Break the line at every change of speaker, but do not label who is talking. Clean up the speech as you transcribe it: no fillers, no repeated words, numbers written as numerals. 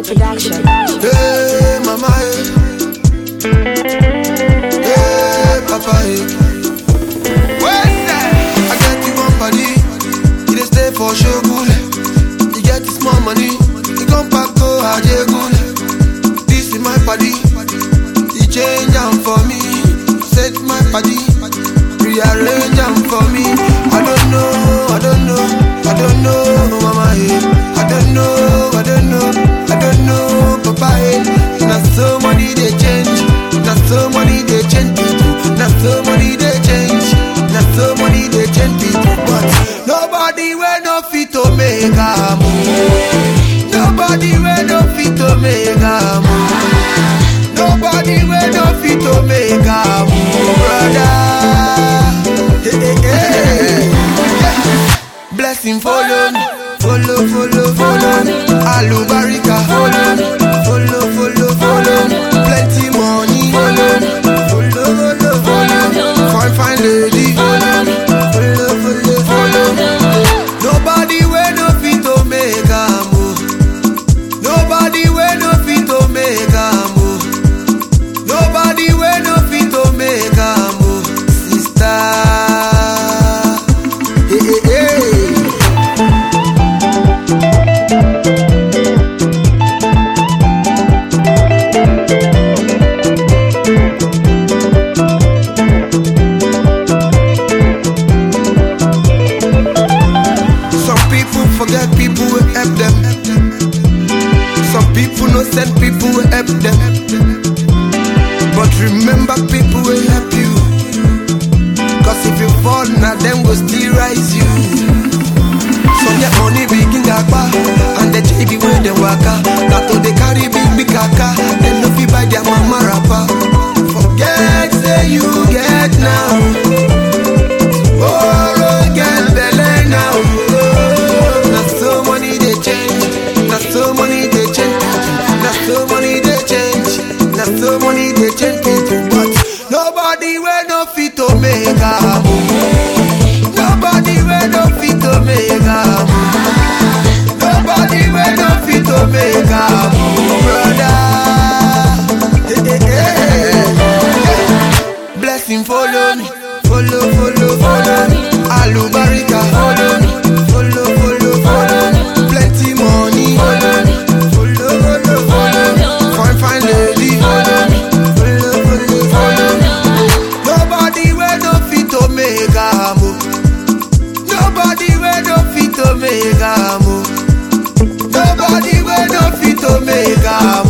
Production.
Hey, mama, hey, papa, what's that? I get you one body, you dey stay for Shogun. You get this small money, you come back to Ajegun. This is my body, you change them for me. Set my body, rearrange them for me. I don't know, mama, I don't know, papa, now so money they change, now so money they change people, now so money they change, now so money they change people. But nobody will no fit to make a move. Nobody will no fit to make a move. Nobody will no fit to make a move, brother. Hey. Blessing follow me. Follow me. Alubarika, follow me. Plenty money, follow me. Fine lady, follow me. Nobody will no fit to make a move. Nobody will no fit to make a move. Nobody will no fit to make a move, sister. Hey. Forget people will help them. Some people no send people will help them. But remember people will help you. Cause if you fall now them will still rise you. Some get money begin gagba, and the JB way they waka. That to they carry big kaka. Them no fit buy their mama rapper. Forget say you get now. Oh, get belly now. So money they change, not so money they change, not so money they change, not so money they change people. But nobody will no fit to make a move. Nobody will no fit to make a move. Nobody will no fit to make a move, brother. Hey. Blessing follow me, follow me. Alubarika, follow me. Plenty money, follow me. Fine lady, follow me. Nobody will no fit to make a move. Nobody will no fit to make a move. Nobody will no fit to make a move.